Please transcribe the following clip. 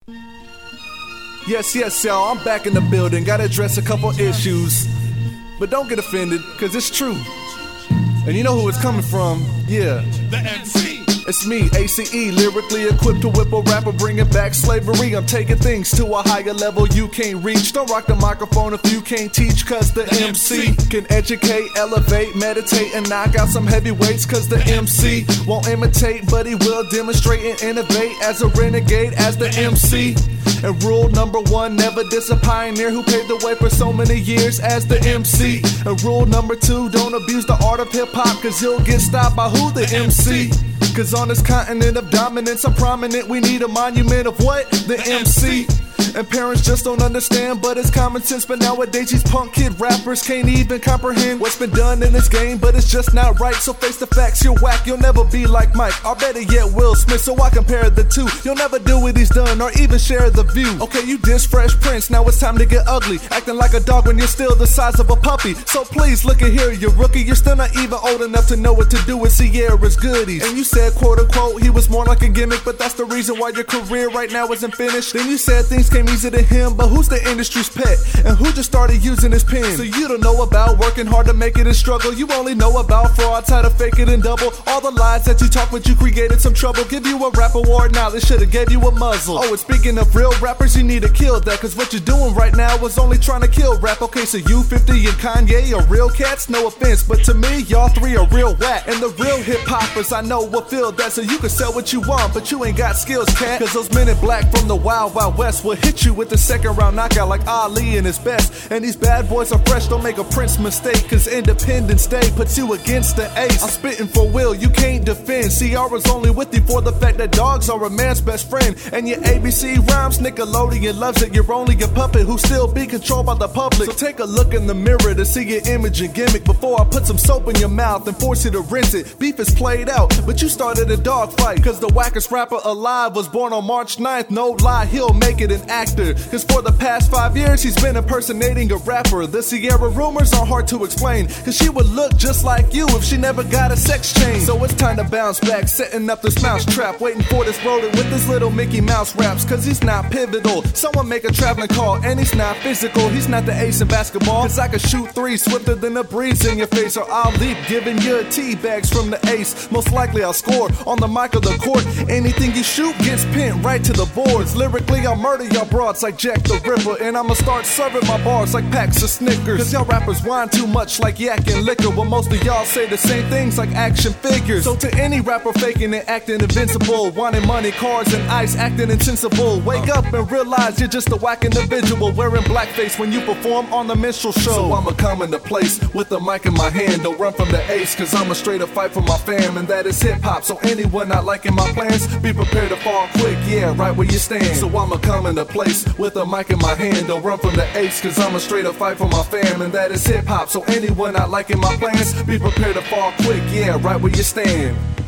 Yes, y'all, I'm back in the building. Gotta address a couple issues. But don't get offended, cause it's true. And you know who it's coming from, yeah. The MC. It's me, ACE, lyrically equipped to whip a rapper, bringing back slavery. I'm taking things to a higher level you can't reach. Don't rock the microphone if you can't teach, cause the MC can educate, elevate, meditate, and knock out some heavyweights. Cause the MC won't imitate, but he will demonstrate and innovate as a renegade, as the MC. And rule number one, never diss a pioneer who paved the way for so many years as the MC. And rule number two, don't abuse the art of hip-hop, cause you'll get stopped by who? The MC. Cause on this continent of dominance, I'm prominent. We need a monument of what? The MC. And parents just don't understand, but it's common sense. But nowadays these punk kid rappers can't even comprehend what's been done in this game, but it's just not right. So face the facts, you're whack, you'll never be like Mike, or better yet Will Smith. So I compare the two. You'll never do what he's done or even share the view. Okay, you diss Fresh Prince, now it's time to get ugly, acting like a dog when you're still the size of a puppy. So please look at here, you rookie, you're still not even old enough to know what to do with Sierra's goodies. And you said quote unquote he was more like a gimmick, but that's the reason why your career right now isn't finished. Then you said things came easy to him, but who's the industry's pet? And who just started using his pen? So you don't know about working hard to make it and struggle. You only know about frauds, how to fake it and double. All the lies that you talk, but you created some trouble. Give you a rap award, now they should've gave you a muzzle. Oh, and speaking of real rappers, you need to kill that, cause what you're doing right now is only trying to kill rap. Okay, so you 50 and Kanye are real cats? No offense, but to me, y'all three are real whack. And the real hip-hoppers I know will feel that, so you can sell what you want, but you ain't got skills, cat. Cause those men in black from the Wild Wild West will hit you with the second round knockout like Ali in his best. And these bad boys are fresh, don't make a Prince mistake, cause Independence Day puts you against the ace. I'm spitting for Will, you can't defend. Ciara's only with you for the fact that dogs are a man's best friend. And your ABC rhymes, Nickelodeon loves it. You're only a puppet who still be controlled by the public. So take a look in the mirror to see your image and gimmick before I put some soap in your mouth and force you to rinse it. Beef is played out, but you started a dog fight, cause the wackest rapper alive was born on March 9th. No lie, he'll make it an actor, cause for the past 5 years he's been impersonating a rapper. The Ciara rumors are hard to explain, cause she would look just like you if she never got a sex change. So it's time to bounce back, setting up this mouse trap, waiting for this rodent with his little Mickey Mouse raps, cause he's not pivotal. Someone make a traveling call, and he's not physical. He's not the ace in basketball, cause I can shoot threes swifter than a breeze in your face, or I'll leap giving you tea bags from the ace. Most likely I'll score on the mic or the court. Anything you shoot gets pinned right to the boards. Lyrically I'll murder y'all broads like Jack the Ripper, and I'ma start serving my bars like packs of Snickers. Cause y'all rappers whine too much like yak and liquor, while most of y'all say the same things like action figures. So to any rapper faking and acting invincible, wanting money, cars, and ice, acting insensible, wake up and realize you're just a whack individual wearing blackface when you perform on the minstrel show. So I'ma come into place with the mic in my hand. Don't run from the ace, cause I'ma straight up fight for my fam, and that is hip-hop. So anyone not liking my plans, be prepared to fall quick, yeah, right where you stand. So I'ma come into place with a mic in my hand. Don't run from the ace, cause I'ma straight up fight for my fam, and that is hip-hop. So anyone not liking my plans, be prepared to fall quick, yeah, right where you stand.